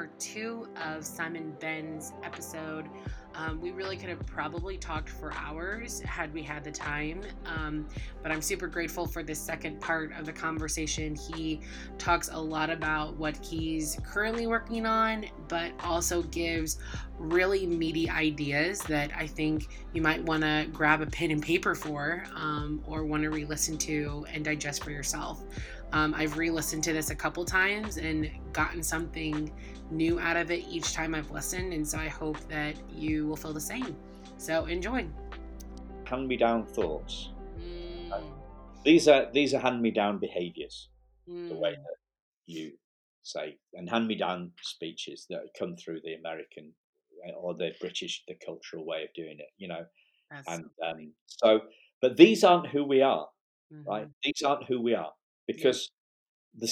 part two of Simon Ben's episode. We really could have probably talked for hours had we had the time, but I'm super grateful for this second part of the conversation. He talks a lot about what he's currently working on, but also gives really meaty ideas that I think you might want to grab a pen and paper for, or want to re listen to and digest for yourself. I've re listened to this a couple times and gotten something new out of it each time I've listened. And so I hope that you will feel the same. So enjoy. Hand-me-down thoughts. Mm, These are hand-me-down behaviours, the way mm, that you say, and hand-me-down speeches that come through the American or the British, the cultural way of doing it. that's so And funny. but these aren't who we are, right? Mm-hmm. These aren't who we are Yep. because the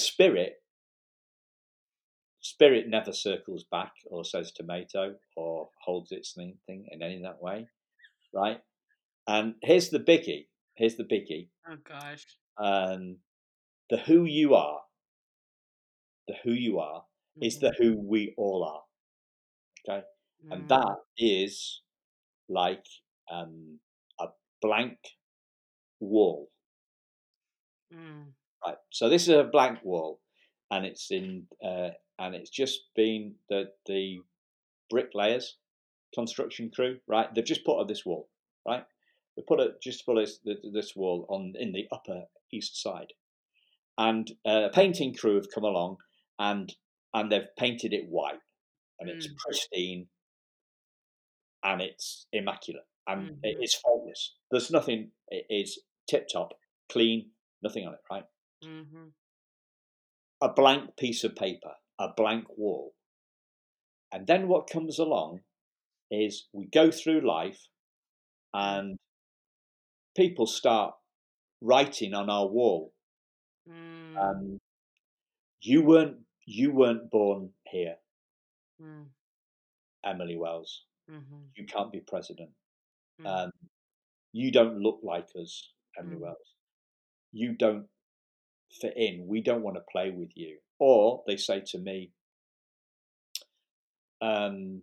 spirit never circles back or says tomato or holds its thing in any that way, right? And here's the biggie. Here's the biggie. Oh gosh. Um, the who you are, is the Mm-hmm. who we all are. Okay, and Mm, that is like a blank wall, mm, right? So this is a blank wall, and and it's just been the bricklayers, construction crew, right? They've just put up this wall, right? They put this wall on in the upper east side, and a painting crew have come along and they've painted it white, and it's mm, pristine and it's immaculate and it mm-hmm. is faultless. There's nothing. It is tip top, clean, nothing on it, right? Mm-hmm. A blank piece of paper, a blank wall, and then what comes along is we go through life and people start writing on our wall. Mm, Um, you weren't born here, mm, Emily Wells. mm-hmm. You can't be president. Mm, Um, you don't look like us, Emily mm, Wells. You don't fit in. We don't want to play with you. Or they say to me, um,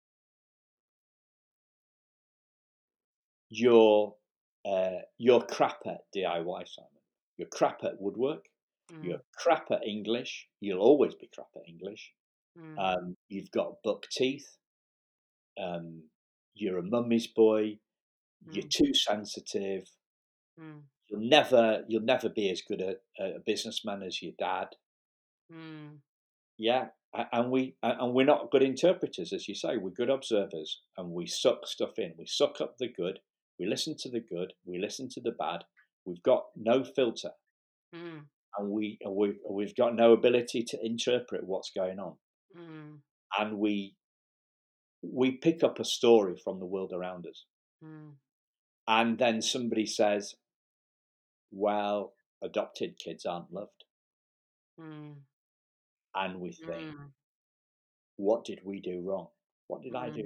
you're you're crap at DIY, Simon. You're crap at woodwork. You're mm, crap at English. You'll always be crap at English. mm, You've got buck teeth. Um, you're a mummy's boy. You're mm, too sensitive. mm, You'll never be as good a businessman as your dad. mm, Yeah, and we're not good interpreters, as you say. We're good observers, and we suck stuff in. We suck up the good. We listen to the good. We listen to the bad. We've got no filter, mm, and we've got no ability to interpret what's going on. mm, And we pick up a story from the world around us, mm, and then somebody says, "Well, adopted kids aren't loved," mm, and we think, mm, "What did we do wrong? What did I mm, do?"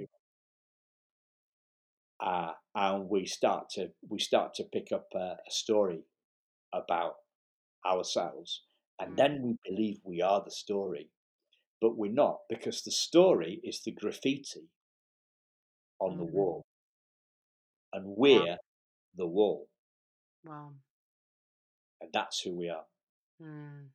And we start to pick up a story about ourselves, and mm, then we believe we are the story, but we're not, because the story is the graffiti on the mm. wall, and Wow. we're the wall, Wow. and that's who we are. Mm.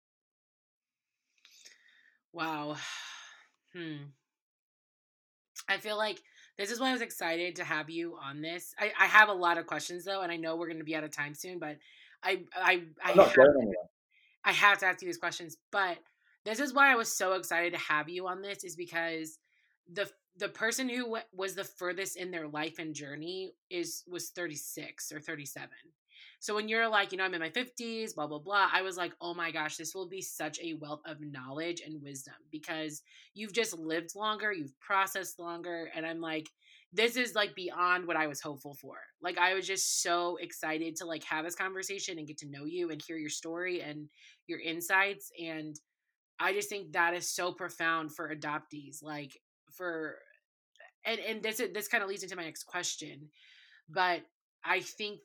Wow. Hmm. I feel like this is why I was excited to have you on this. I have a lot of questions though, and I know we're going to be out of time soon, but I I'm not have going anywhere. I have to ask you these questions. But this is why I was so excited to have you on this is because the person who was the furthest in their life and journey was 36 or 37. So when you're like, I'm in my 50s, blah blah blah, I was like, "Oh my gosh, this will be such a wealth of knowledge and wisdom because you've just lived longer, you've processed longer." And I'm like, this is like beyond what I was hopeful for. Like I was just so excited to like have this conversation and get to know you and hear your story and your insights. And I just think that is so profound for adoptees. Like for and this kind of leads into my next question. But I think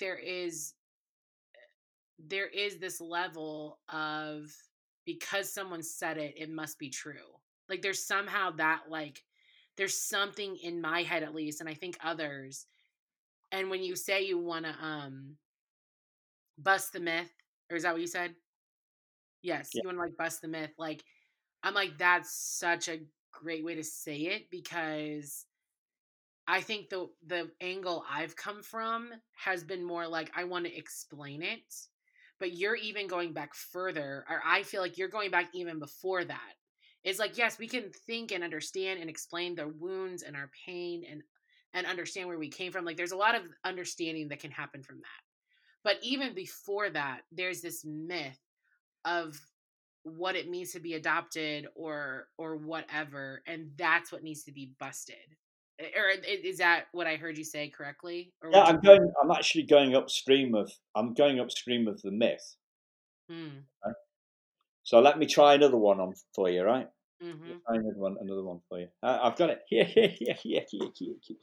there is this level of, because someone said it, it must be true. Like there's somehow that like there's something in my head at least, and I think others. And when you say you want to bust the myth, or is that what you said? Yes, Yeah. you want to like bust the myth. Like I'm like that's such a great way to say it because I think the angle I've come from has been more like I want to explain it, but you're even going back further, or I feel like you're going back even before that. It's like yes, we can think and understand and explain the wounds and our pain and understand where we came from. Like there's a lot of understanding that can happen from that. But even before that, there's this myth of what it means to be adopted or whatever, and that's what needs to be busted. Or is that what I heard you say correctly? Or Yeah, would you? I'm actually going upstream of. I'm going upstream of the myth. Hmm. Right? So let me try another one on for you, right? Let me Mm-hmm. try another one for you. I've got it. Yeah.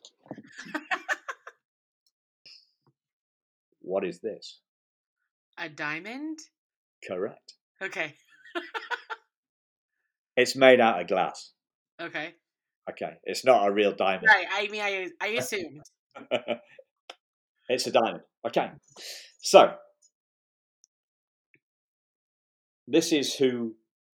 What is this? A diamond? Correct. Okay. It's made out of glass. Okay. Okay, it's not a real diamond. Right. I mean, I assumed. It's a diamond. Okay, so this is who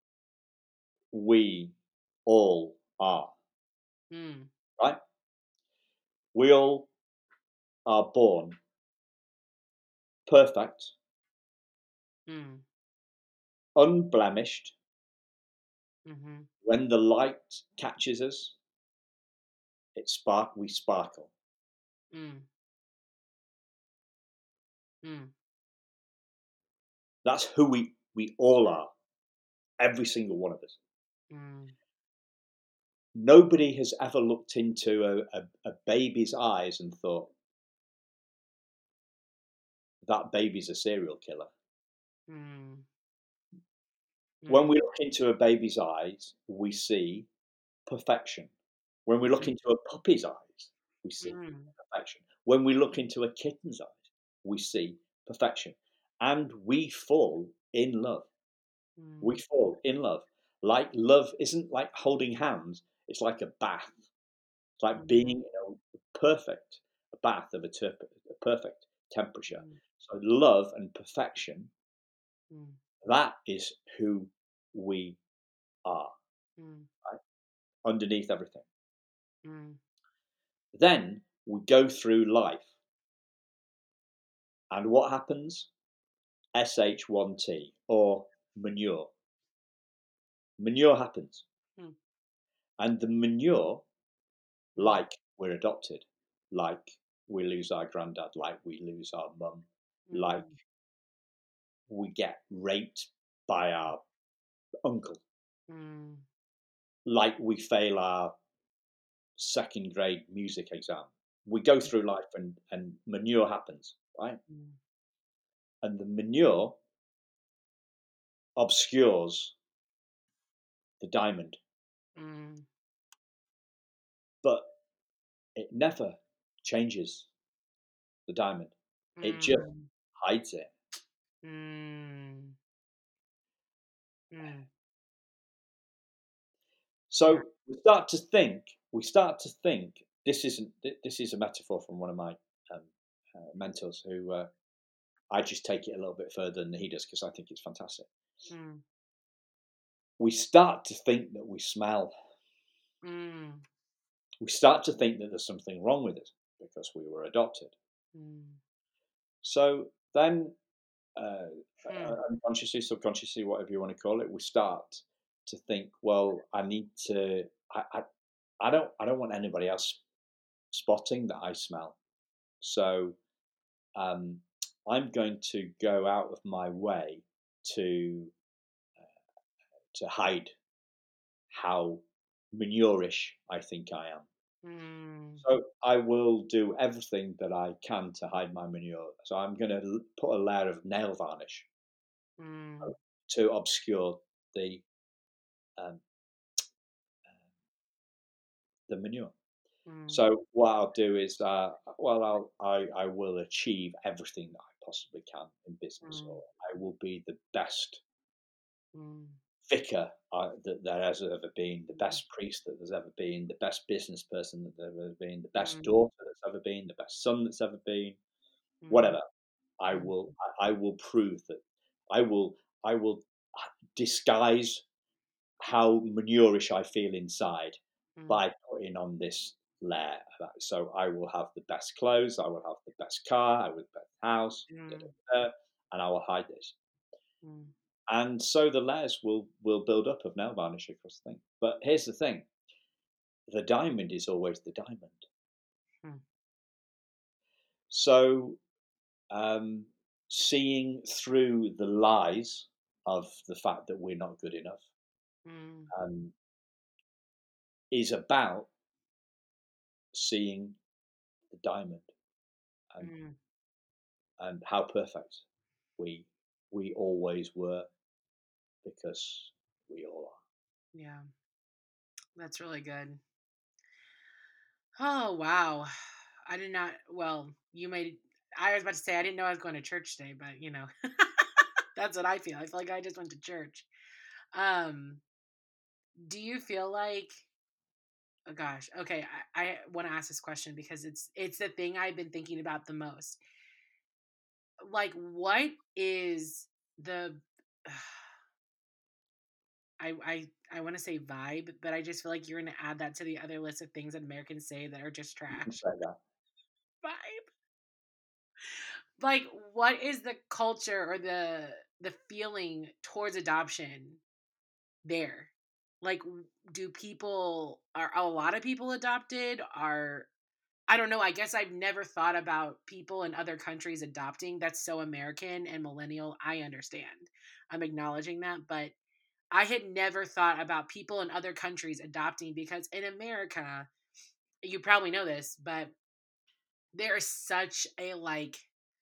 we all are, Mm. right? We all are born perfect, Mm. unblemished. Mm-hmm. When the light catches us, we sparkle. Mm. Mm. That's who we all are, every single one of us. Mm. Nobody has ever looked into a baby's eyes and thought, that baby's a serial killer. Mm. When Mm. we look into a baby's eyes, we see perfection. When we look into a puppy's eyes, we see Mm. perfection. When we look into a kitten's eyes, we see perfection. And we fall in love. We Mm. fall in love. Like love isn't like holding hands, it's like a bath. It's like being Mm. in a perfect a bath of a perfect temperature. Mm. So love and perfection, Mm. that is who we are, Mm. right? Underneath everything. Mm. Then we go through life. And what happens? SH1T or manure. Manure happens. Mm. And the manure, Mm. like we're adopted, like we lose our granddad, like we lose our mum, like Mm. we get raped by our uncle, Mm. like we fail our second grade music exam. We go through life and manure happens, right? Mm. And the manure obscures the diamond, Mm. but it never changes the diamond. It just Mm. hides it. Mm. Mm. Yeah. So we start to think this isn't. This is a metaphor from one of my um, mentors who I just take it a little bit further than he does because I think it's fantastic. Mm. We start to think that we smell. Mm. We start to think that there's something wrong with us because we were adopted. Mm. So then, uh, Mm. unconsciously, subconsciously, whatever you want to call it, we start to think, well, I need to. I don't want anybody else spotting that I smell. So um, I'm going to go out of my way to hide how manurish I think I am. Mm. So I will do everything that I can to hide my manure. So I'm going to put a layer of nail varnish Mm. to obscure the um, the manure. Mm. So what I'll do is, I will achieve everything that I possibly can in business, Mm. or I will be the best Mm. vicar that there has ever been, the best priest that there's ever been, the best business person that there's ever been, the best Mm, daughter that's ever been, the best son that's ever been, mm, whatever. I mm, will I will prove that I will disguise how manurish I feel inside mm, by putting on this layer. So I will have the best clothes, I will have the best car, I will have the best house, da, mm, da, da, and I will hide this. mm, And so the layers will build up of nail varnish across the thing. But here's the thing: the diamond is always the diamond. mm, So um, seeing through the lies of the fact that we're not good enough mm, um, is about seeing the diamond and mm. how perfect we we always were, because we all are. Yeah, that's really good. Oh, wow. I did not, well, you made, I was about to say, I didn't know I was going to church today, but that's what I feel. I feel like I just went to church. Um, do you feel like, oh gosh, okay, I want to ask this question because it's the thing I've been thinking about the most. Like, what is the, I want to say vibe, but I just feel like you're going to add that to the other list of things that Americans say that are just You can trash. say that. Vibe. Like, what is the culture or the feeling towards adoption there? Like, do people, are a lot of people adopted? Are, I don't know. I guess I've never thought about people in other countries adopting. That's so American and millennial. I understand. I'm acknowledging that, but I had never thought about people in other countries adopting because in America, you probably know this, but there is such a like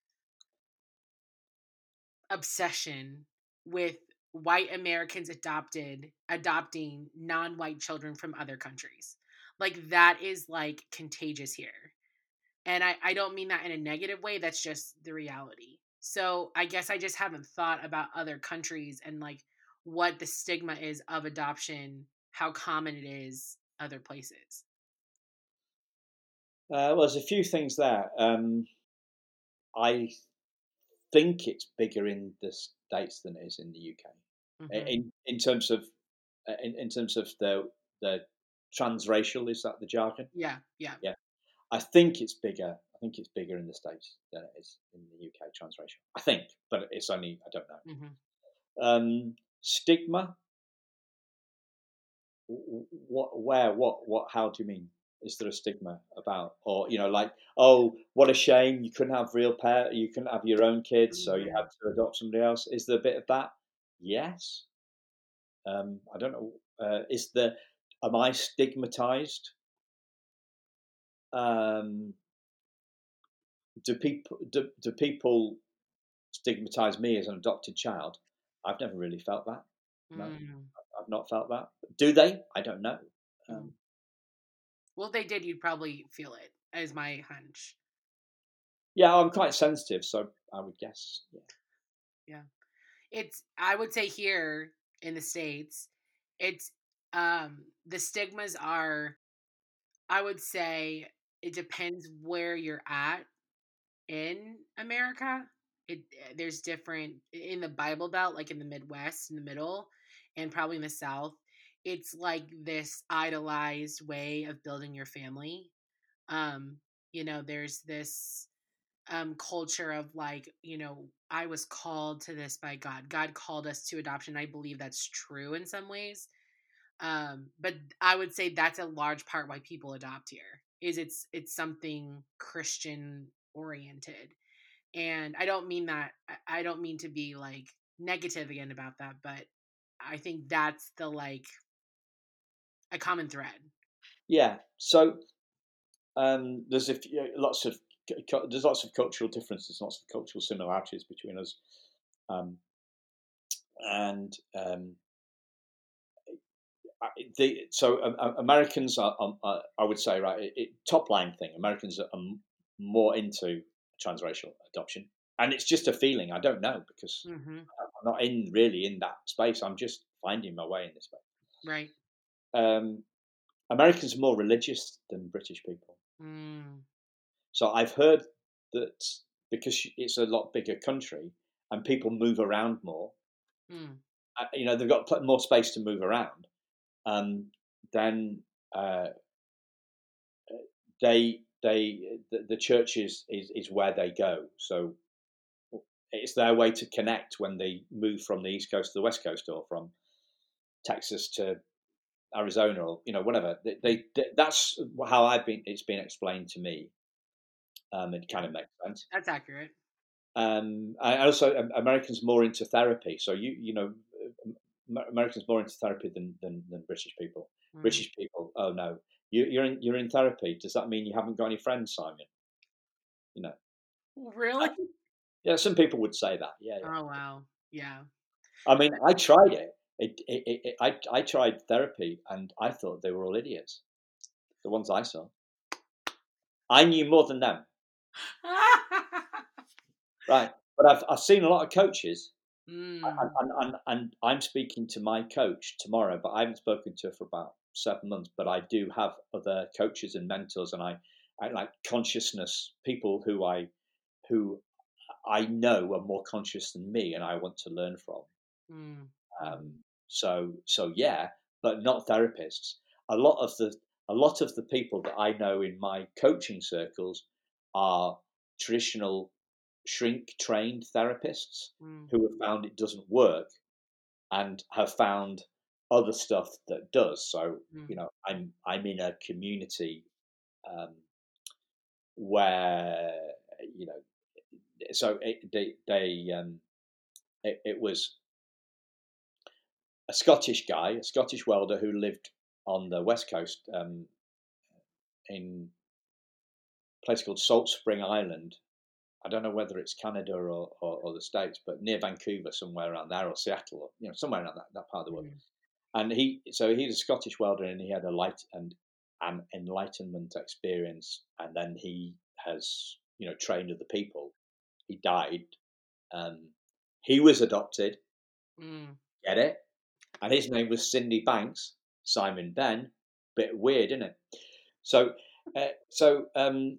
obsession with white Americans adopting non-white children from other countries. Like that is like contagious here. And I don't mean that in a negative way, that's just the reality. So I guess I just haven't thought about other countries and like what the stigma is of adoption, how common it is other places. Well, there's a few things there. I think it's bigger in the States than it is in the UK. Hmm. In terms of in terms of the transracial, is that the jargon? Yeah, yeah. Yeah, I think it's bigger. I think it's bigger in the States than it is in the UK, transracial. I think, but it's only I don't know. Hmm. Stigma. What? How do you mean? Is there a stigma about, or like, oh, what a shame you couldn't have you couldn't have your own kids, so you had Hmm. to adopt somebody else? Is there a bit of that? Yes. I don't know. Am I stigmatized? Um, do people stigmatize me as an adopted child? I've never really felt that. No, Mm. I've not felt that. Do they? I don't know. Mm. Um, Well, if they did, you'd probably feel it, is my hunch. yeah, I'm quite sensitive, so I would guess. Yeah. Yeah. It's, I would say here in the States, it's, the stigmas are, I would say it depends where you're at in America. It, there's different in the Bible Belt, like in the Midwest, in the middle, and probably in the South. It's like this idolized way of building your family. Um, there's this culture of like, I was called to this by God. God called us to adoption. I believe that's true in some ways. But I would say that's a large part why people adopt here is it's something Christian oriented. And I don't mean that, I don't mean to be like negative again about that, but I think that's the like a common thread. Yeah. So there's there's lots of cultural differences, lots of cultural similarities between us, and Americans I would say, right, top line thing, Americans are more into transracial adoption, and it's just a feeling. I don't know, because Hmm. I'm not in really in that space. I'm just finding my way in this Right. way. Americans are more religious than British people. Mm. So I've heard that because it's a lot bigger country and people move around more, Mm. they've got more space to move around. Then uh, the church is where they go. So it's their way to connect when they move from the East Coast to the West Coast, or from Texas to Arizona, or whatever. That's how it's been explained to me. It kind of makes sense. That's accurate. I also, Americans more into therapy. So Americans more into therapy than British people. Mm. British people, oh no, you're in therapy. Does that mean you haven't got any friends, Simon? Really? Yeah, some people would say that. Yeah, yeah. Oh wow. Yeah. I mean, I tried it. I tried therapy, and I thought they were all idiots. The ones I saw, I knew more than them, right? But I've seen a lot of coaches, Mm. and I'm speaking to my coach tomorrow, but I haven't spoken to her for about 7 months. But I do have other coaches and mentors, and I like consciousness people who I know are more conscious than me, and I want to learn from. Mm. So yeah, but not therapists. A lot of the people that I know in my coaching circles are traditional shrink trained therapists Mm. who have found it doesn't work and have found other stuff that does. So Mm. I'm in a community where you know so it was a Scottish guy, a Scottish welder who lived on the west coast, in a place called Salt Spring Island. I don't know whether it's Canada or the States, but near Vancouver, somewhere around there, or Seattle, or somewhere around that part of the world. Mm. And he's a Scottish welder, and he had a light and an enlightenment experience, and then he has trained other people. He died. He was adopted. Mm. Get it? And his name was Cindy Banks, Simon Ben. Bit weird, isn't it? So, uh, so, um,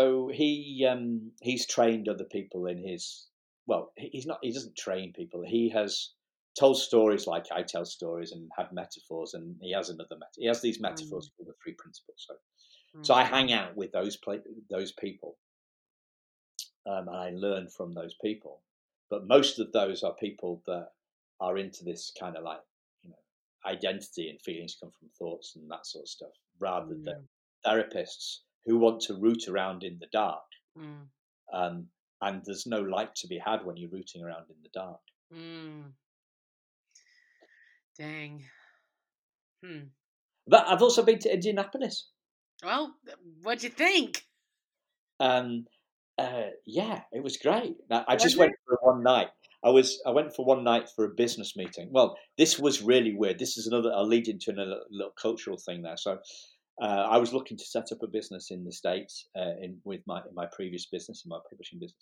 he's trained other people in his. Well, he's not. He doesn't train people. He has told stories like I tell stories, and had metaphors, and he has another he has these Mm. metaphors called the three principles. So Mm. I hang out with those people, and I learn from those people. But most of those are people that are into this kind of like, identity, and feelings come from thoughts and that sort of stuff, rather than Mm. therapists who want to root around in the dark. Mm. Um, and there's no light to be had when you're rooting around in the dark. Mm. Dang. Hmm. But I've also been to Indianapolis. Well, what'd you think? Um, yeah, it was great. I Was just it? went for one night. I went for one night for a business meeting. Well, this was really weird. This is another. I'll lead into another little cultural thing there. So, I was looking to set up a business in the States, with my previous business, in my publishing business.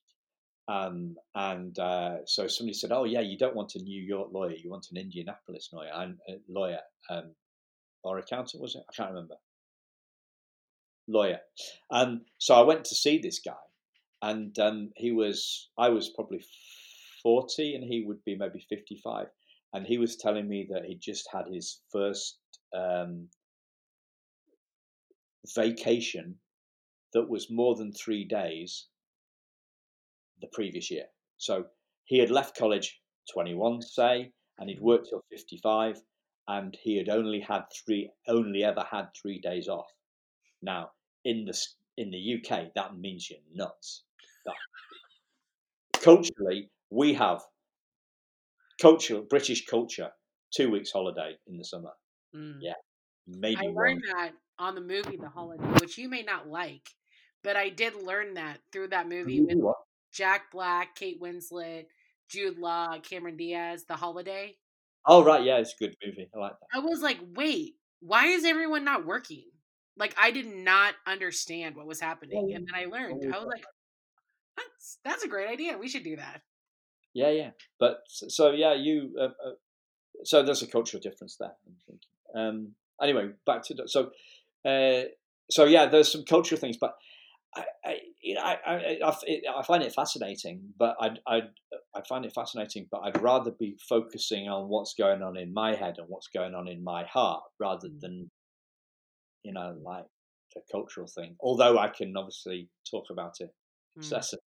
So somebody said, "Oh yeah, you don't want a New York lawyer. You want an Indianapolis lawyer." Um, or accountant, was it? I can't remember. Lawyer. So I went to see this guy, and I was probably 40, and he would be maybe 55, and he was telling me that he just had his first vacation that was more than 3 days the previous year. So he had left college 21, say, and he'd Mhm. worked till 55, and he had only ever had 3 days off. Now, in the UK, that means you're nuts. That, culturally, we have British culture, 2 weeks holiday in the summer. Mm. Yeah, I maybe one. learned that on the movie The Holiday, which you may not like, but I did learn that through that movie with What? Jack Black, Kate Winslet, Jude Law, Cameron Diaz, The Holiday. Oh, right, yeah, it's a good movie. I like that. I was like, wait, why is everyone not working? Like, I did not understand what was Yeah, happening. yeah. And then I learned. I was like, that's a great idea. We should do that. Yeah, yeah. But so yeah, so there's a cultural difference there. I'm thinking. Anyway, back to uh, so yeah, there's some cultural things, but I find it fascinating, but I find it fascinating, but I'd rather be focusing on what's going on in my head and what's going on in my heart rather Mm. than like the cultural thing. Although I can obviously talk about it Mm. excessively.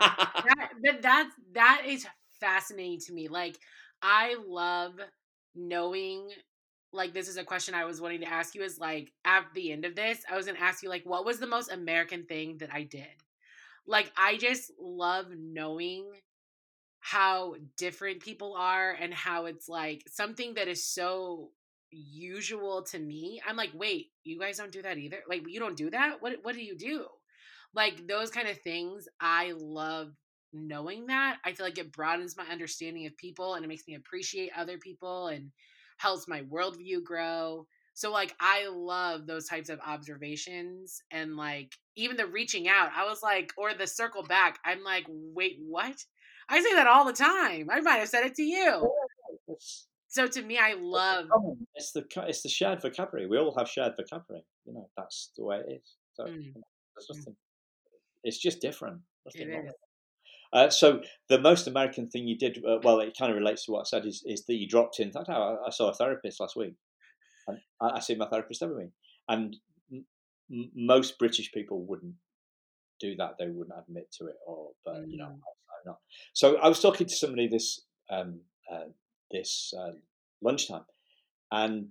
That is fascinating to me. Like, I love knowing. Like, this is a question I was wanting to ask you. Is like, at the end of this, I was gonna ask you, like, what was the most American thing that I did? Like, I just love knowing how different people are and how it's like something that is so usual to me. I'm like, wait, you guys don't do that either? Like, you don't do that? What do you do? Like, those kind of things, I love knowing that. I feel like it broadens my understanding of people and it makes me appreciate other people and helps my worldview grow. So like I love those types of observations and like even the reaching out. I was like, or the circle back. I'm like, wait, what? I say that all the time. I might have said it to you. It's So to me, I love. common. It's the shared vocabulary. We all have shared vocabulary. That's the way it is. So Mm, there's mm, nothing. It's just different. it Nothing wrong is. with it. So the most American thing you did, well, it kind of relates to what I said, is that you dropped in. In fact, I saw a therapist last week, and I see my therapist every week, and most British people wouldn't do that. They wouldn't admit to it, but Mm, I'm not. So I was talking to somebody um, uh, this lunchtime, and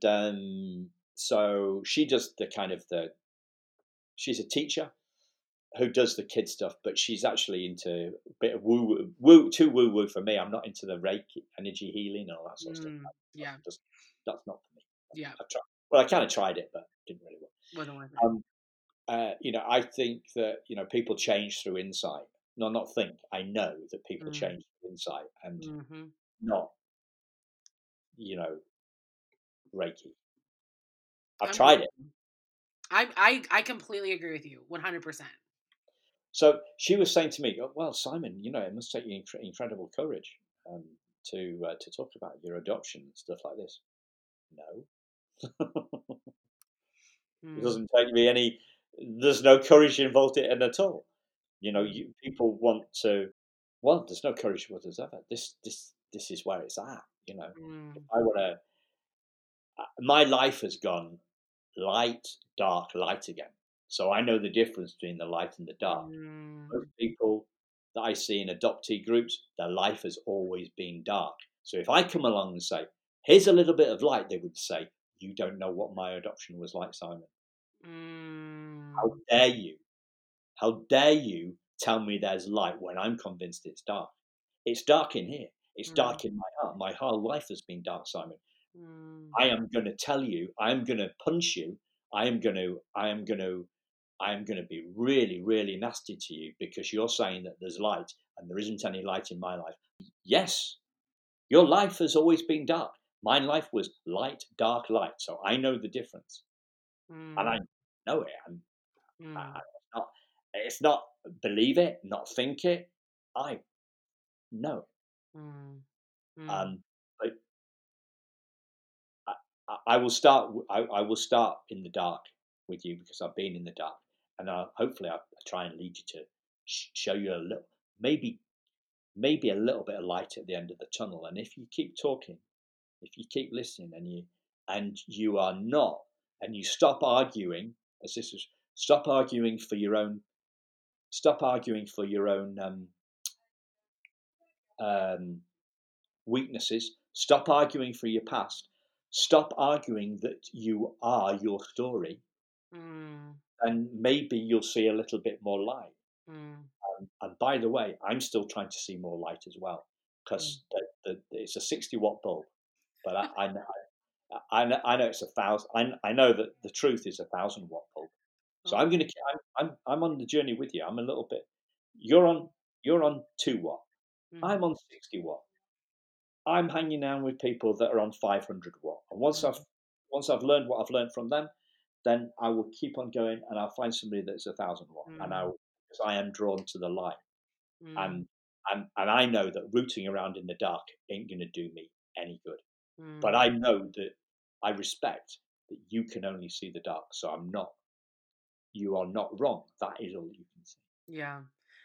so she does the kind of the. She's a teacher who does the kid stuff, but she's actually into a bit of too woo woo for me. I'm not into the Reiki, energy healing, and all that sort of stuff. yeah, Just that's not for me. yeah. I've tried. Well, I kind of tried it, but didn't really work. Wasn't worth it. I think that people change through insight. No, not think. I know that people Mm, change through insight and hmm not, you know, Reiki. I've I'm with tried it. you. I completely agree with you. 100%. So she was saying to me, "Oh, well, Simon, it must take you incredible courage um, to talk about your adoption and stuff like this." No, it Mm, doesn't take me any. There's no courage involved in it at all. mm, People want to. Well, there's no courage whatsoever. This is where it's at. If mm, I want to, my life has gone light, dark, light again. So I know the difference between the light and the dark. Most mm, people that I see in adoptee groups, their life has always been dark. So if I come along and say, "Here's a little bit of light," they would say, "You don't know what my adoption was like, Simon. How mm, dare you? How dare you tell me there's light when I'm convinced it's dark? It's dark in here. It's mm, dark in my heart. My whole life has been dark, Simon. mm, I am going to tell you. I am going to punch you. I am going to. I am going to. I am going to be really, really nasty to you because you're saying that there's light and there isn't any light in my life. Yes, your life has always been dark. My life was light, dark, light. So I know the difference, and I mm, know it. mm, It's not. It's not believe it, not think it. I know it. mm, mm, And but I will start. I will start in the dark with you because I've been in the dark, and hopefully I try and lead you to show you a little, maybe a little bit of light at the end of the tunnel. And if you keep talking, if you keep listening, and you are not, and you stop arguing, as this is, stop arguing for your own, stop arguing for your own um, weaknesses. Stop arguing for your past. Stop arguing that you are your story, mm, and maybe you'll see a little bit more light. mm, And by the way, I'm still trying to see more light as well mm. because it's a 60-watt bulb, but I know it's 1,000. I know that the truth is 1,000-watt bulb. So I'm Oh, gonna. I'm on the journey with you. I'm a little bit. You're on. You're on 2 watt. mm, I'm on 60 watt. I'm hanging out with people that are on 500 watt. And mm, once I've learned what I've learned from them, then I will keep on going and I'll find somebody that's 1,000 watt. And mm, because I am drawn to the light, mm. and I know that rooting around in the dark ain't going to do me any good. But Mm. I know that I respect that you can only see the dark. So I'm not. You are not wrong. That is all you can see. Yeah.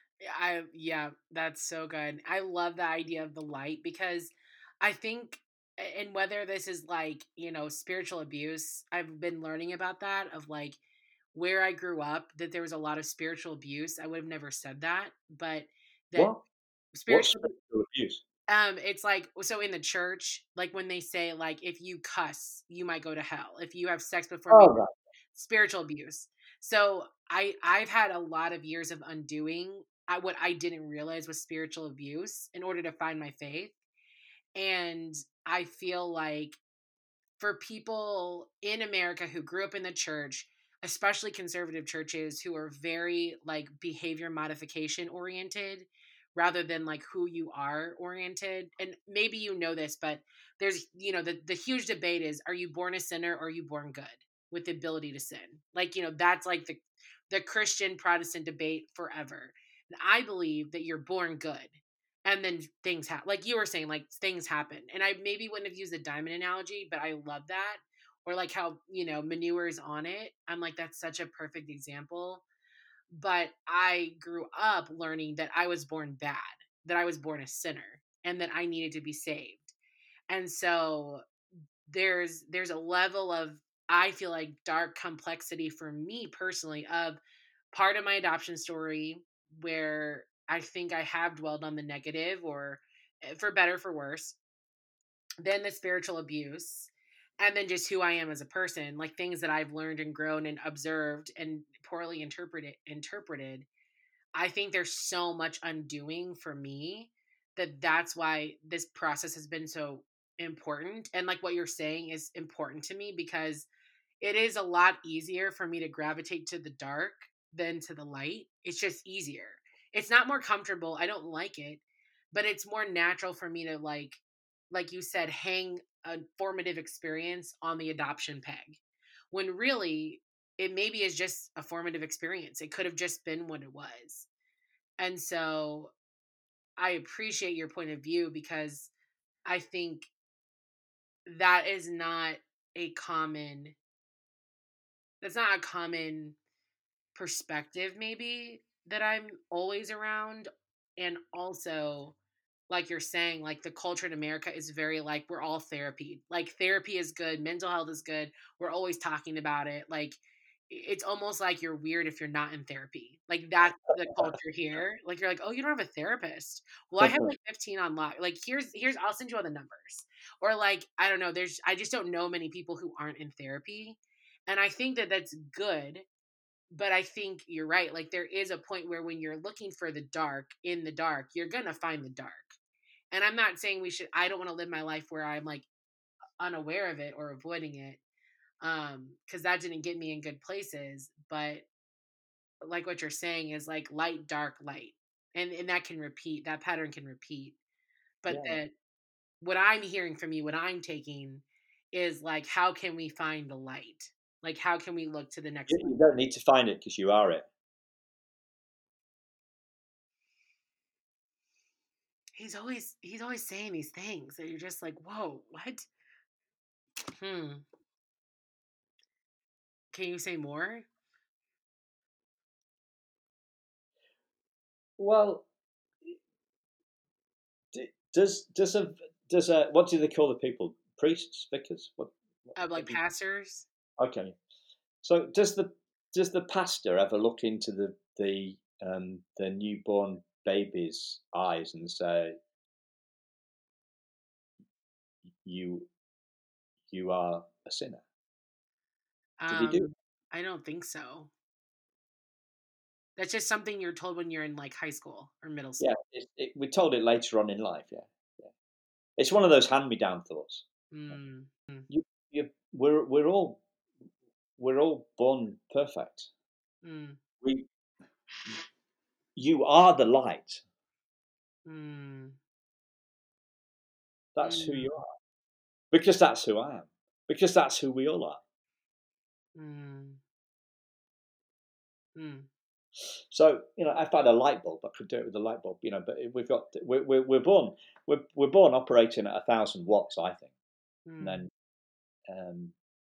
Yeah, that's so good. I love the idea of the light because I think and whether this is like, spiritual abuse, I've been learning about that of like where I grew up that there was a lot of spiritual abuse. I would have never said that, but that What? What's spiritual spiritual abuse? it's like so in the church, like when they say like if you cuss, you might go to hell. If you have sex before Oh, right. spiritual abuse. So I've had a lot of years of undoing what I didn't realize was spiritual abuse in order to find my faith. And I feel like for people in America who grew up in the church, especially conservative churches who are very like behavior modification oriented rather than like who you are oriented. And maybe you know this, but there's, the huge debate is are you born a sinner or are you born good with the ability to sin? Like, that's like the Christian Protestant debate forever. And I believe that you're born good and then things happen like you were saying like things happen and I maybe wouldn't have used the diamond analogy but I love that or like how manure is on it. I'm like that's such a perfect example, but I grew up learning that I was born bad, that I was born a sinner and that I needed to be saved. And so there's a level of I feel like dark complexity for me personally of part of my adoption story where I think I have dwelled on the negative or for better for worse, then the spiritual abuse, and then just who I am as a person, like things that I've learned and grown and observed and poorly interpreted. I think there's so much undoing for me that's why this process has been so important. And like what you're saying is important to me because it is a lot easier for me to gravitate to the dark than to the light. It's just easier. It's not more comfortable. I don't like it, but it's more natural for me to like you said, hang a formative experience on the adoption peg. When really it maybe is just a formative experience. It could have just been what it was. And so I appreciate your point of view because I think that is not a common that's not a common perspective maybe that I'm always around. And also, like you're saying, like the culture in America is very like we're all therapy. Like therapy is good, mental health is good. We're always talking about it. Like it's almost like you're weird if you're not in therapy. Like that's the culture here. Like you're like, oh, you don't have a therapist. Well, I have like 15 on lock. Like here's I'll send you all the numbers. Or like I don't know. I just don't know many people who aren't in therapy, and I think that that's good, but I think you're right. Like there is a point where when you're looking for the dark in the dark, you're gonna find the dark. And I'm not saying I don't want to live my life where I'm like unaware of it or avoiding it. Because that didn't get me in good places. But like what you're saying is like light, dark, light. And that can repeat, that pattern can repeat. But Yeah. that what I'm hearing from you, what I'm taking is like how can we find the light? Like how can we look to the next light? You don't need to find it because you are it. He's always saying these things that you're just like, whoa, what? Hmm. Can you say more? Well, does a what do they call the people? Priests, vicars? Like What do you? pastors? Okay. So does the pastor ever look into the newborn baby's eyes and say you you are a sinner? Did he do? Um, I don't think so. That's just something you're told when you're in like high school or middle Yeah, school. we're told it later on in life. Yeah, yeah. It's one of those hand-me-down thoughts. Mm, You, we're all born perfect. mm, We, you are the light. mm, That's who mm, you are. Because that's who I am. Because that's who we all are. mm, mm, So if I had a light bulb, I could do it with a light bulb. But we're born operating at 1,000 watts. I think and then um,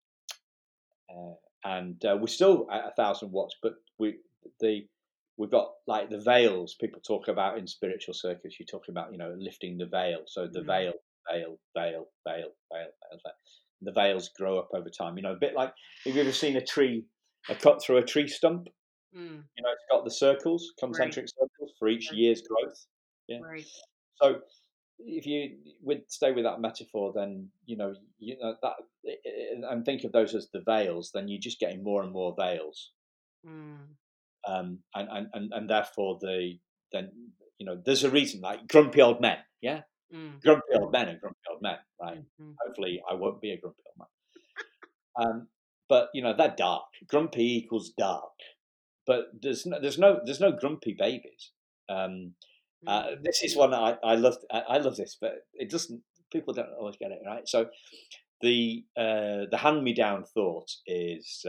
we're still at 1,000 watts, but we've got like the veils people talk about in spiritual circles. You talk about lifting the veil, so the Mm. veil. The veils grow up over time. A bit like, have you ever seen a cut through a tree stump? Mm. It's got the circles, Right. concentric circles for each Right. year's growth. Yeah. Right. So if you would stay with that metaphor, then that, and think of those as the veils, then you're just getting more and more veils, Mm. and therefore then there's a reason, like grumpy old men, yeah, Mm. grumpy old men and grumpy old men, right? Mhm. Hopefully, I won't be a grumpy old man. But they're dark. Grumpy equals dark. But there's no grumpy babies. Mhm. This is one that I love. I love this, but it doesn't. People don't always get it right. So the hand me down thought is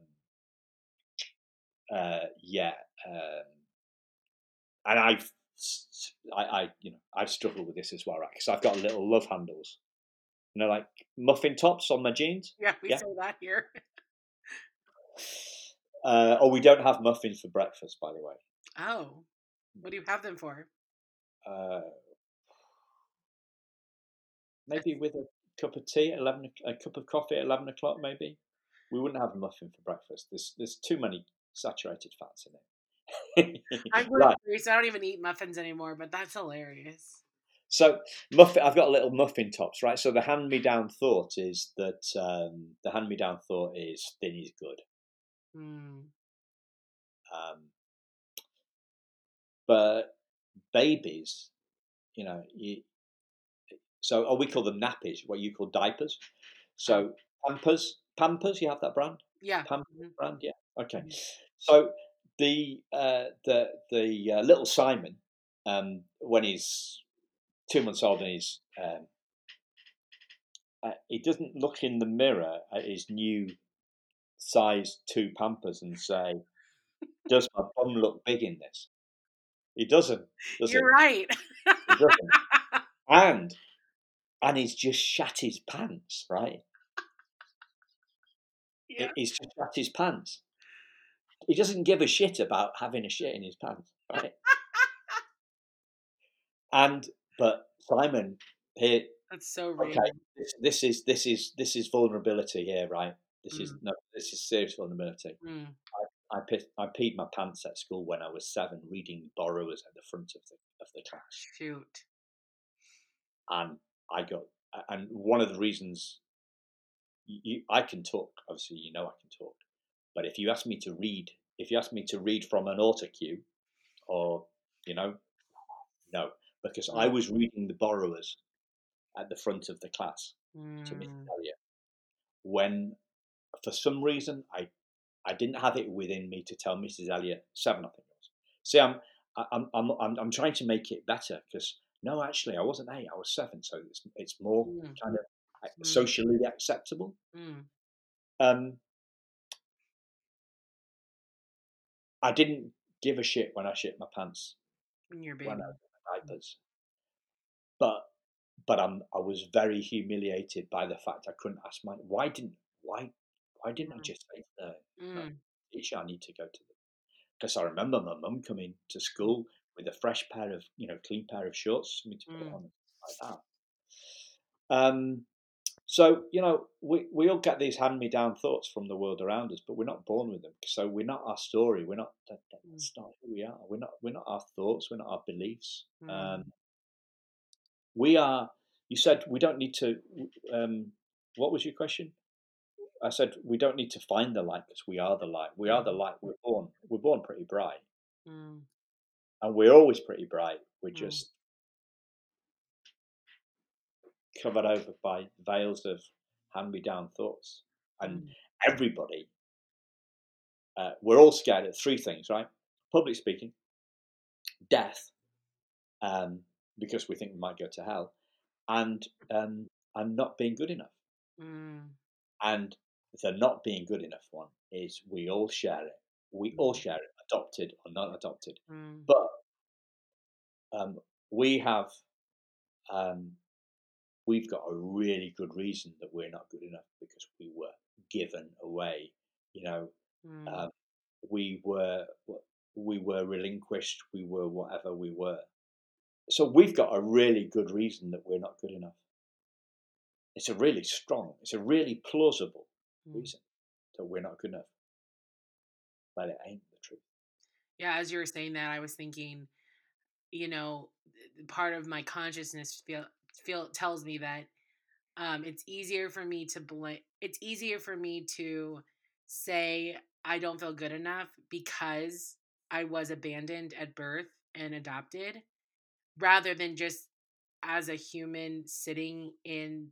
yeah, and I've struggled with this as well, right? Because I've got little love handles, like muffin tops on my jeans. Yeah, we Yeah. say that here. Oh, we don't have muffins for breakfast, by the way. Oh, what do you have them for? Uh, That's, maybe with a cup of tea at 11, a cup of coffee at 11 o'clock. Maybe we wouldn't have a muffin for breakfast. There's too many saturated fats in it. I'm gluten Right. free, so I don't even eat muffins anymore. But that's hilarious. So muffin, I've got little muffin tops, right? So the hand-me-down thought is that thin is good. Mm. Um, but babies, you know, you, we call them nappies, what you call diapers. Oh, So Pampers, you have that brand? yeah. Pampers Mhm. brand, yeah. Okay. Mhm. So the little Simon, when he's 2 months old and he doesn't look in the mirror at his new size 2 Pampers and say, "Does my bum look big in this?" He doesn't, does he? You're right. He doesn't. And he's just shat his pants, right? Yeah. He's just shat his pants. He doesn't give a shit about having a shit in his pants, right? But Simon here, That's so okay, random. this is vulnerability here, right? Mm. This is serious vulnerability. Mm. I peed my pants at school when I was 7, reading Borrowers at the front of the class, Shoot. and I got and one of the reasons I can talk, obviously, I can talk, but if you ask me to read from an auto cue, or you know, no, because I Mm. was reading the Borrowers at the front of the class to Mrs. Mm. Elliot when, for some reason, I didn't have it within me to tell Mrs. Elliot, 7, I think it was. See, I'm trying to make it better, because no, actually, I wasn't 8, I was 7, so it's more Mm. kind of Mm. socially acceptable. Mm. Um, I didn't give a shit when I shit my pants When you're a when I baby. was in my diapers, but I was very humiliated by the fact I couldn't ask my why didn't I Mm. just say to the Mm. teacher I need to go to the, because I remember my mum coming to school with a fresh pair of clean pair of shorts for me to put Mm. on, like that. So we all get these hand-me-down thoughts from the world around us, but we're not born with them. So we're not our story. We're not. Mm. That's not who we are. We're not our thoughts. We're not our beliefs. Mm. We are. You said we don't need to. What was your question? I said we don't need to find the light, because we are the light. We are the Mm. light. We're born. We're born pretty bright, Mm. and we're always pretty bright. We're Mm. just covered over by veils of hand-me-down thoughts, and Mm. everybody. We're all scared of 3 things, right? Public speaking, death, um, because we think we might go to hell, and not being good enough. Mm. And the not being good enough one is we all share it. We all Mm. share it, adopted or not adopted. Mm. But we have, um, we've got a really good reason that we're not good enough because we were given away. You know, Mm. um, we were relinquished. We were whatever we were. So we've got a really good reason that we're not good enough. It's a really strong, it's a really plausible Mm. reason that we're not good enough, but it ain't the truth. Yeah, as you were saying that, I was thinking, you know, part of my consciousness feel tells me that it's easier for me to blame. It's easier for me to say I don't feel good enough because I was abandoned at birth and adopted, rather than just as a human sitting in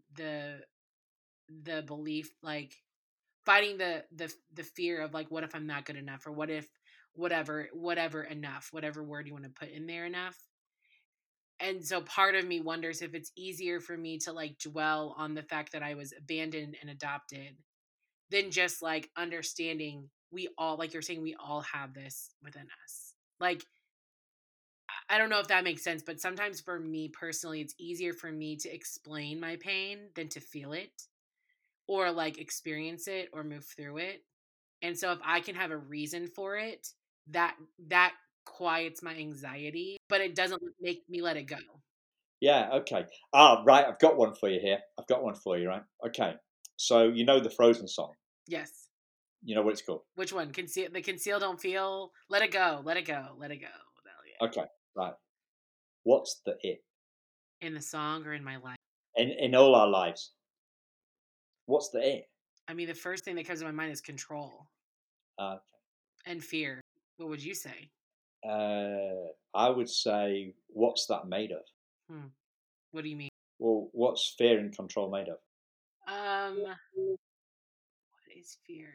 the belief, like fighting the fear of like, what if I'm not good enough, or what if whatever enough, whatever word you want to put in there, enough. And so part of me wonders if it's easier for me to like dwell on the fact that I was abandoned and adopted than just like understanding we all, like you're saying, we all have this within us. Like, I don't know if that makes sense, but sometimes for me personally, it's easier for me to explain my pain than to feel it, or like experience it or move through it. And so if I can have a reason for it, that quiets my anxiety, but it doesn't make me let it go. Yeah, okay. Right, I've got one for you here. I've got one for you, right? Okay. So you know the Frozen song. Yes. You know what it's called? Which one? Conceal, don't feel. Let it go. Let it go. Let it go. Yeah. Okay, right. What's the it? In the song or in my life? In all our lives. What's the it? I mean, the first thing that comes to my mind is control Uh, and fear. What would you say? I would say, what's that made of? Hmm. What do you mean? Well, what's fear and control made of? What is fear?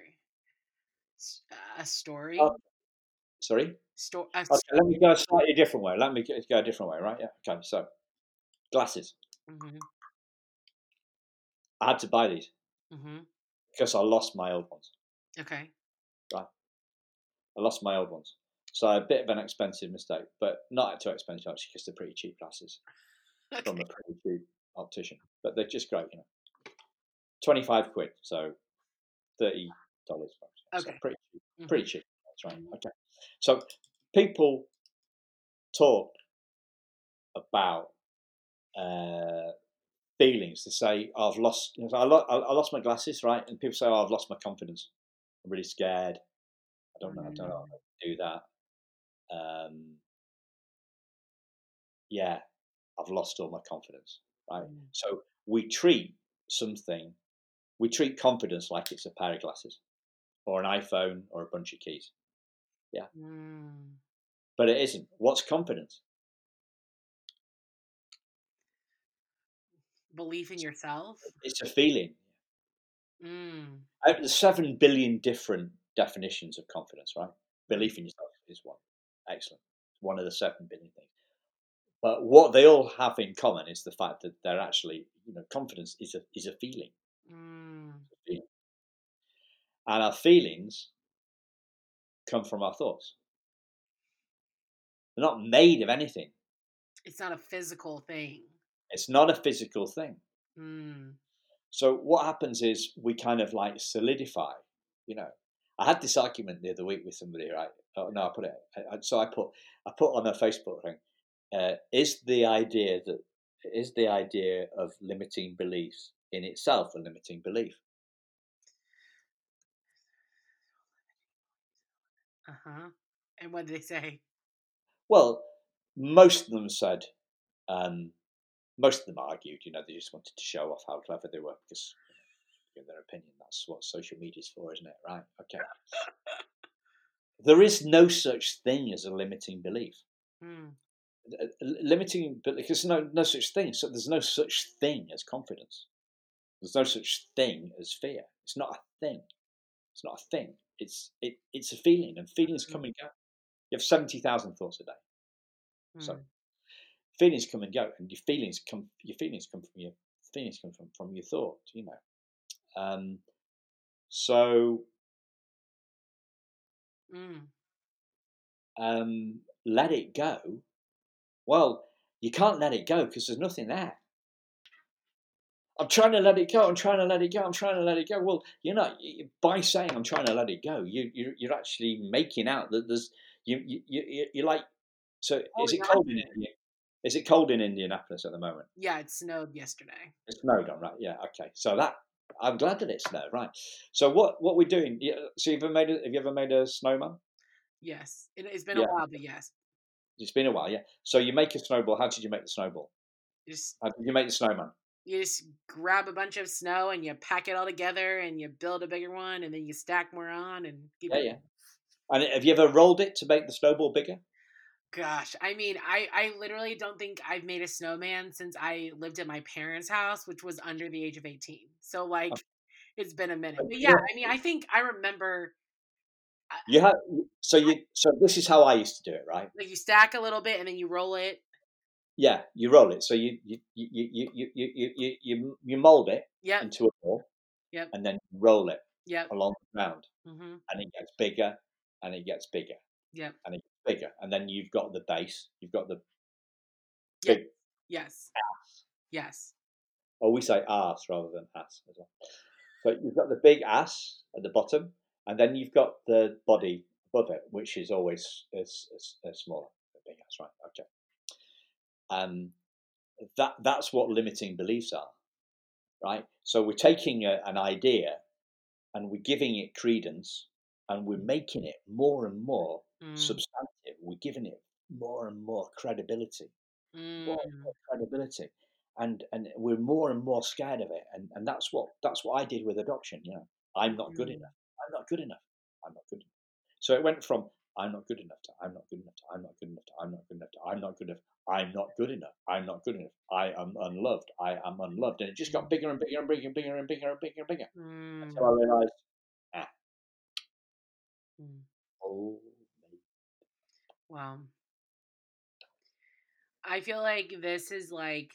A story. Oh, sorry? A Okay, let me story. go a slightly different way. Let me go a different way, right? Yeah. Okay, so glasses. Mm-hmm. I had to buy these Mm-hmm. because I lost my old ones, Okay. right? I lost my old ones. So a bit of an expensive mistake, but not too expensive actually because they're pretty cheap glasses from Okay. a pretty cheap optician. But they're just great, 25 quid, so $30. So Okay. pretty cheap, Mm-hmm. pretty cheap. That's right. Mm-hmm. Okay. So people talk about uh, feelings. They say, oh, I've lost, I lost my glasses, right? And people say, oh, I've lost my confidence. I'm really scared. I don't know how to do that. Um, yeah, I've lost all my confidence, right? Mm-hmm. So something, we treat confidence like it's a pair of glasses or an iPhone or a bunch of keys. Yeah, Mm. but it isn't. What's confidence? Belief in yourself. It's a feeling. Mm. There's 7 billion different definitions of confidence, right? Mm. Belief in yourself is one. Excellent. One of the 7 billion things. But what they all have in common is the fact that they're actually, confidence is a feeling. Mm. And our feelings come from our thoughts. They're not made of anything. It's not a physical thing. It's not a physical thing. Mm. So what happens is we kind of like solidify, you know. I had this argument the other week with somebody, right? Oh no, I put on a Facebook thing. Is the idea of limiting beliefs in itself a limiting belief? Uh-huh. And what did they say? Well, most of them said, um, most of them argued, they just wanted to show off how clever they were because give their opinion. That's what social media's for, isn't it? Right? Okay. There is no such thing as a limiting belief. Mm. Limiting, but because no such thing. So there's no such thing as confidence. There's no such thing as fear. It's not a thing. It's not a thing. It's a feeling, and feelings come and go. You have 70,000 thoughts a day. So Mm. feelings come and go, and your feelings come from your feelings come from your thought. Um, so Mm. let it go. Well, you can't let it go because there's nothing there. I'm trying to let it go. I'm trying to let it go. I'm trying to let it go. Well, by saying I'm trying to let it go, you're actually making out that there's you're like. So is Holding it on cold to in it. India? Is it cold in Indianapolis at the moment? Yeah, it snowed yesterday. It snowed on, right? Yeah. Okay. So that I'm glad that it snowed, right? So what we're doing? So have you ever made a snowman? Yes. It's been a Yeah. while, but yes. It's been a while. Yeah. So you make a snowball. How did you make the snowball? Just How did you make the snowman? you just grab a bunch of snow and you pack it all together and you build a bigger one and then you stack more on and keep Yeah. going. Yeah. And have you ever rolled it to make the snowball bigger? Gosh, I mean, I literally don't think I've made a snowman since I lived at my parents' house, which was under the age of 18. So like it's been a minute. But yeah, Yeah. I mean, I think I remember You have so this is how I used to do it, right? like you stack a little bit and then you roll it. Yeah, you roll it. So you mold it Yep. into a ball, Yep. and then roll it Yep. along the ground, Mhm. and it gets bigger, and it gets bigger, Yep. and it gets bigger, and then you've got the base. You've got the Yes. big Yes. ass, Yes. or we say ass rather than ass as well. So you've got the big ass at the bottom, and then you've got the body above it, which is always is smaller. The big ass, right? Okay. Um, that's what limiting beliefs are, right? So we're taking an idea and we're giving it credence, and we're making it more and more Mm. substantive. We're giving it more and more credibility, more and Mm. more credibility, and we're more and more scared of it. And that's what I did with adoption. I'm not good Mm. enough. I'm not good enough. I'm not good enough. So it went from I'm not good enough to I'm not good enough to I'm not good enough to I'm not good enough to I'm not good enough. I'm not good enough. I'm not good enough. I am unloved. I am unloved. And it just got Mm. bigger and bigger and bigger and bigger and bigger and bigger and bigger until Mm. I realised, ah, Mm. oh, Wow. I feel like this is like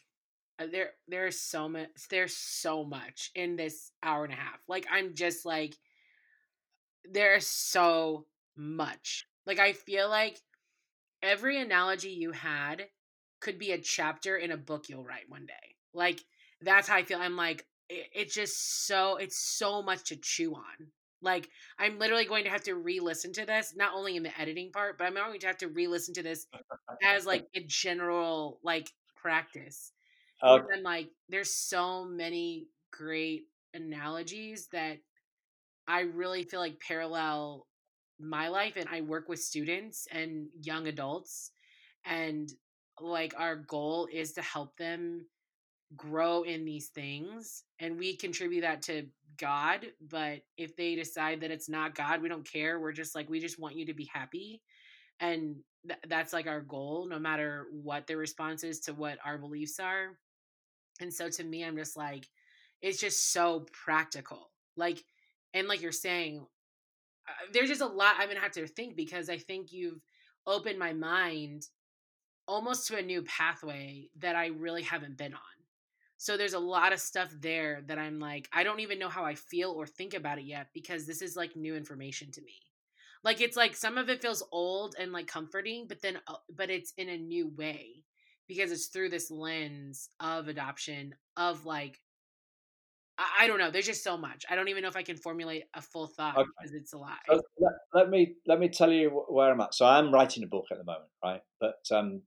there's so much in this hour and a half. Like I'm just like there's so much. Like I feel like every analogy you had could be a chapter in a book you'll write one day. Like that's how I feel. I'm like it's just it's so much to chew on. Like I'm literally going to have to re-listen to this, not only in the editing part, but I'm going to have to re-listen to this as like a general like practice because okay. I'm like there's so many great analogies that I really feel like parallel my life, and I work with students and young adults, and like our goal is to help them grow in these things, and we contribute that to God. But if they decide that it's not God, we don't care. We're just like we just want you to be happy, and that's like our goal, no matter what the response is to what our beliefs are. And so to me, I'm just like it's just so practical, like, and like you're saying, there's just a lot I'm gonna have to think, because I think you've opened my mind almost to a new pathway that I really haven't been on. So there's a lot of stuff there that I'm like, I don't even know how I feel or think about it yet, because this is like new information to me. Like it's like some of it feels old and like comforting, but then but it's in a new way because it's through this lens of adoption, of like I don't know. There's just so much. I don't even know if I can formulate a full thought Okay. because it's a lot. So let me tell you where I'm at. So I'm writing a book at the moment, right? But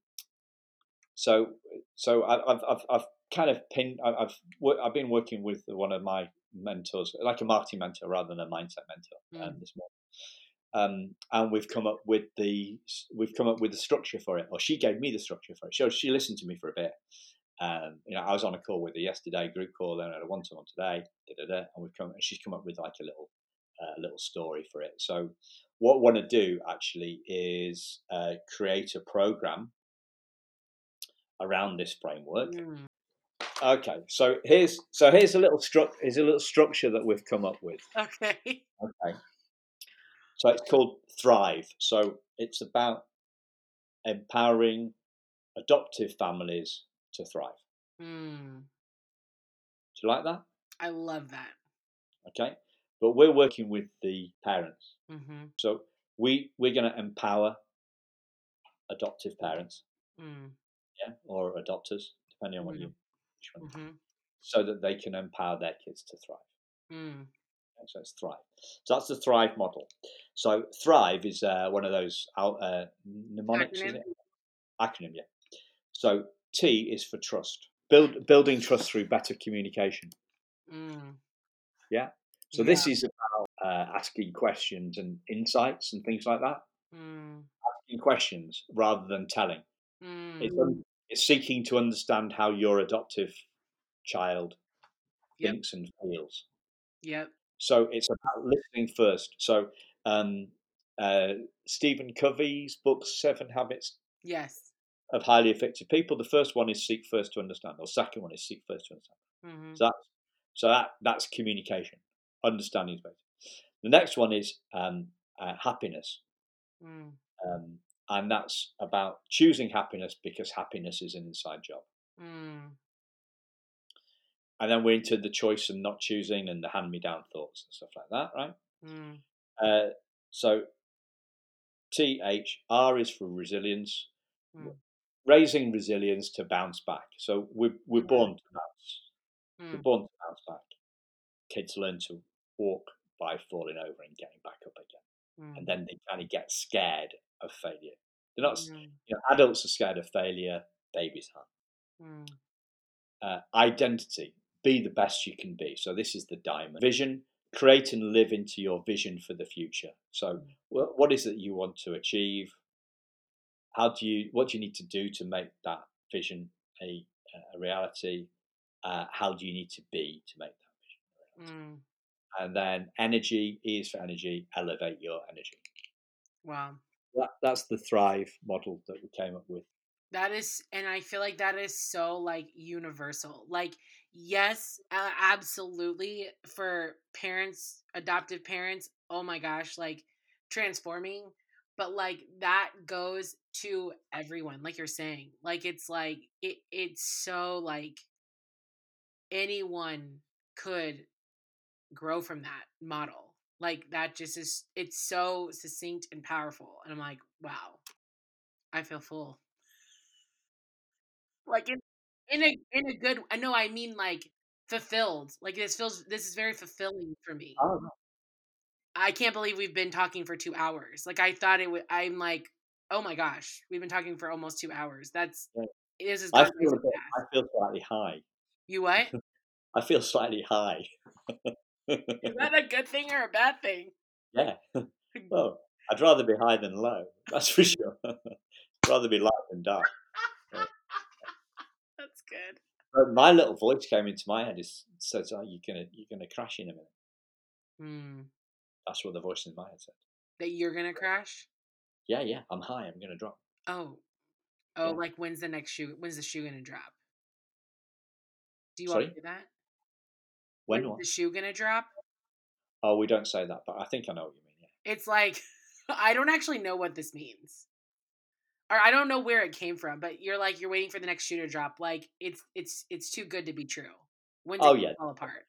so I've kind of pinned. I've been working with one of my mentors, like a marketing mentor rather than a mindset mentor, Mm, this morning. And we've come up with the structure for it, or she gave me the structure for it. She listened to me for a bit. I was on a call with her yesterday, group call, then I had a one-to-one today, and she's come up with like a little story for it. So what I want to do actually is create a program around this framework. mm. Okay, so here's a little structure that we've come up with. Okay. Okay, so it's called Thrive. So it's about empowering adoptive families to thrive. Mm. Do you like that? I love that. Okay, but we're working with the parents, Mhm. so we're going to empower adoptive parents, Mm. yeah, or adopters, depending on what you Mhm. which one. Mhm. so that they can empower their kids to thrive. Mm. So it's Thrive. So that's the Thrive model. So Thrive is one of those mnemonics, is Acronym? it? Acronym, yeah. So T is for trust. Building trust through better communication. Mm. Yeah. So Yeah. this is about asking questions and insights and things like that. Mm. Asking questions rather than telling. Mm. It's seeking to understand how your adoptive child Yep. thinks and feels. Yep. So it's about listening first. So um, Stephen Covey's book, Seven Habits Yes. of Highly Effective People. The first one is seek first to understand, or second one is seek first to understand. Mm-hmm. So that's communication, understanding is better. The next one is happiness, Mm. um, and that's about choosing happiness because happiness is an inside job. Mm. And then we're into the choice and not choosing and the hand-me-down thoughts and stuff like that, right? Mm. So THR is for resilience, Mm. raising resilience to bounce back. So we're born to bounce. We're Mm. born to bounce back. Kids learn to walk by falling over and getting back up again, and Mm. then they kind of get scared of failure. They're not, Mm. adults are scared of failure. Babies aren't. Mm. Identity, be the best you can be. So this is the diamond. Vision, create and live into your vision for the future. So what is it you want to achieve? What do you need to do to make that vision a reality? How do you need to be to make that vision a reality? Mm. And then energy, E is for energy, elevate your energy. Wow. That's the Thrive model that we came up with. That is, and I feel like that is so like universal. Like, yes, absolutely for parents, adoptive parents. Oh my gosh, like transforming, but like that goes to everyone. Like you're saying, like it's like it's so like anyone could grow from that model. Like that just is. It's so succinct and powerful, and I'm like, wow, I feel full. Like in a good I know I mean like fulfilled. Like this is very fulfilling for me. Oh, no. I can't believe we've been talking for 2 hours. Like I thought it would I'm like, "Oh my gosh, we've been talking for almost 2 hours." Yeah. This has I gone by feel so a bit. I fast. feel slightly high. You what? I feel slightly high. Is that a good thing or a bad thing? Yeah. Well, I'd rather be high than low. That's for sure. Rather be light than dark. Yeah. That's good. But my little voice came into my head. Is says, "Oh, you're gonna crash in a minute." Hmm. That's what the voice in my head said. That you're gonna crash? Yeah, yeah. I'm high. I'm gonna drop. Oh. Oh, Yeah. like when's the shoe gonna drop? Do you all Sorry. do that? When When's what? the shoe gonna drop? Oh, we don't say that, but I think I know what you mean. Yeah. It's like I don't actually know what this means. Or I don't know where it came from, but you're like you're waiting for the next shoe to drop. Like it's too good to be true. When's it Oh gonna yeah. fall apart?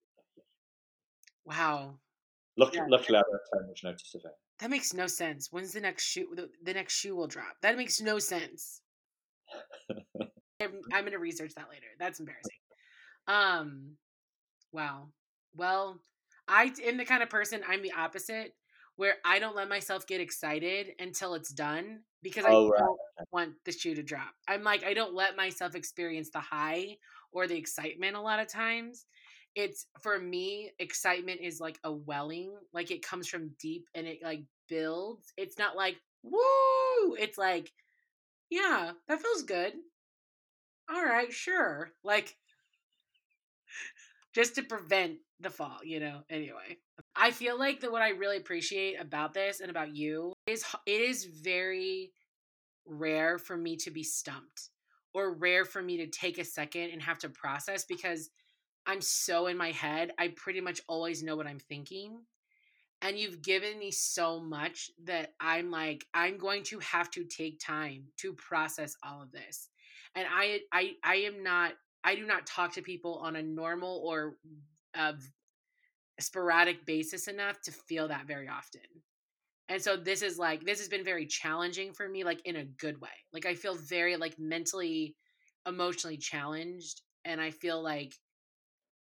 Wow. Yeah, Luckily, I don't take much notice of it. that makes no sense. When's the next shoe? The next shoe will drop. That makes no sense. I'm gonna research that later. That's embarrassing. Um. Wow. Well, I am the kind of person. I'm the opposite, where I don't let myself get excited until it's done because I Oh right. don't want the shoe to drop. I'm like I don't let myself experience the high or the excitement a lot of times. It's for me, excitement is like a welling, like it comes from deep and it like builds. It's not like woo. It's like yeah, that feels good. All right, sure. Like just to prevent the fall, you know. Anyway, I feel like that what I really appreciate about this and about you is it is very rare for me to be stumped or rare for me to take a second and have to process because I'm so in my head. I pretty much always know what I'm thinking. And you've given me so much that I'm like I'm going to have to take time to process all of this. And I am not I do not talk to people on a normal or uh, sporadic basis enough to feel that very often. And so this is like this has been very challenging for me like in a good way. Like I feel very like mentally emotionally challenged and I feel like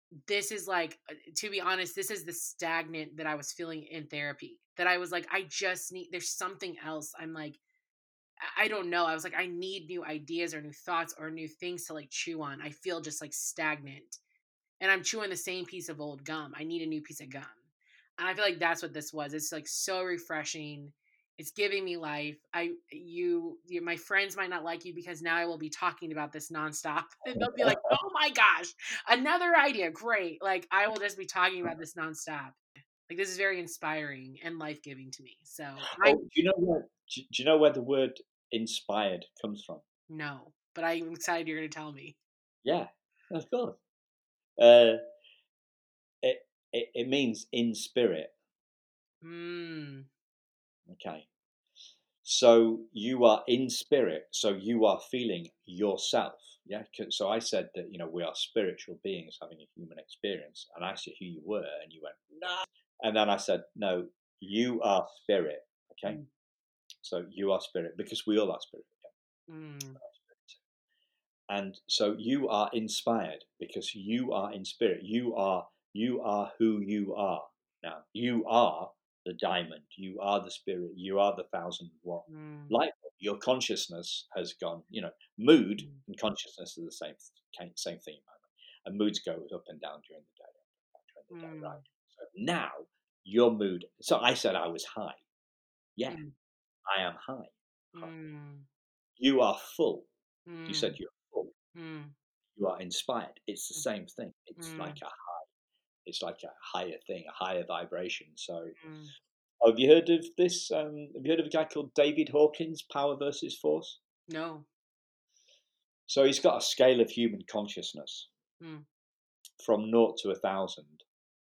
this is like, to be honest, this is the stagnant that I was feeling in therapy. That I was like, I just need, there's something else. I'm like, I don't know. I was like, I need new ideas or new thoughts or new things to like chew on. I feel just like stagnant and I'm chewing the same piece of old gum. I need a new piece of gum. And I feel like that's what this was. It's like so refreshing. It's giving me life. My friends might not like you because now I will be talking about this nonstop. And they'll be like, "Oh my gosh, another idea. Great." Like I will just be talking about this nonstop. Like this is very inspiring and life-giving to me. So I Oh, do you know where the word inspired comes from? know, but I'm excited you're going to tell me. Yeah, of course. Uh, it means in spirit. Mm. Okay. So you are in spirit. So you are feeling yourself. Yeah. So I said that, we are spiritual beings having a human experience. And I asked you who you were, and you went, no. And then I said, no, you are spirit. Okay. Mm. So you are spirit because we all are spirit. Mm. And so you are inspired because you are in spirit. You are who you are. Now you are the diamond. You are the spirit. You are the 1,000-watt Mm. light bulb. Your consciousness has gone. Mood Mm. and consciousness are the same thing. And moods go up and down during the day. Right? So now your mood. So I said I was high. Yeah, Mm. I am high. Mm. You are full. You Mm. said you're full. Mm. You are inspired. It's the same thing. Mm. It's like a higher thing, a higher vibration. So, Mm. have you heard of this? Have you heard of a guy called David Hawkins, Power versus Force? No. So he's got a scale of human consciousness Mm. from 0 to 1,000,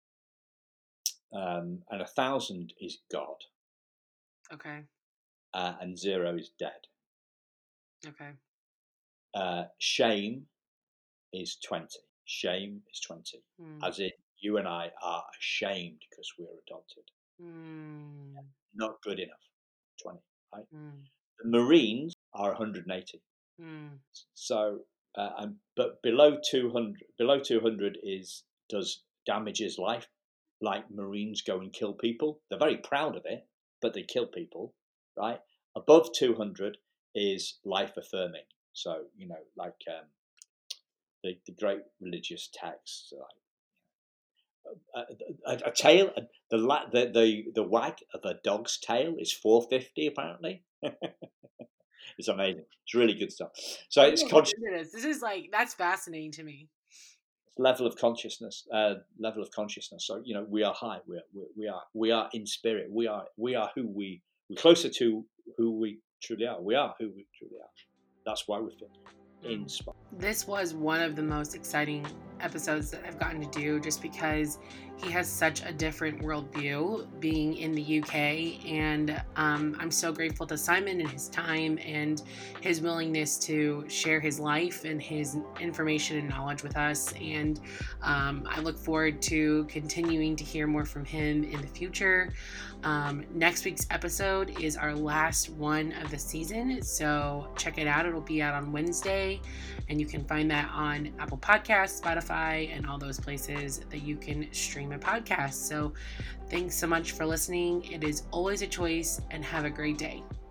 and 1,000 is God, Okay. and 0 is dead. Okay. Shame is 20. Shame is 20, Mm. as in you and I are ashamed because we're adopted. Mm. Not good enough. 20, right? Mm. The Marines are 180. Mm. So, but below 200 does damages life, like Marines go and kill people. They're very proud of it, but they kill people, right? Above 200 is life affirming. So, like the great religious texts, like a tail, the wag of a dog's tail is 450 apparently. It's amazing. It's really good stuff. So I'm it's gonna look into this. This is like that's fascinating to me. level of consciousness. So we are high. We are in spirit. We are we're closer to who we truly are. We are who we truly are. That's why we feel inspired. This was one of the most exciting episodes that I've gotten to do just because he has such a different worldview being in the UK. And I'm so grateful to Simon and his time and his willingness to share his life and his information and knowledge with us. And I look forward to continuing to hear more from him in the future. Next week's episode is our last one of the season. So check it out. It'll be out on Wednesday. And you can find that on Apple Podcasts, Spotify, and all those places that you can stream a podcast. So thanks so much for listening. It is always a choice, and have a great day.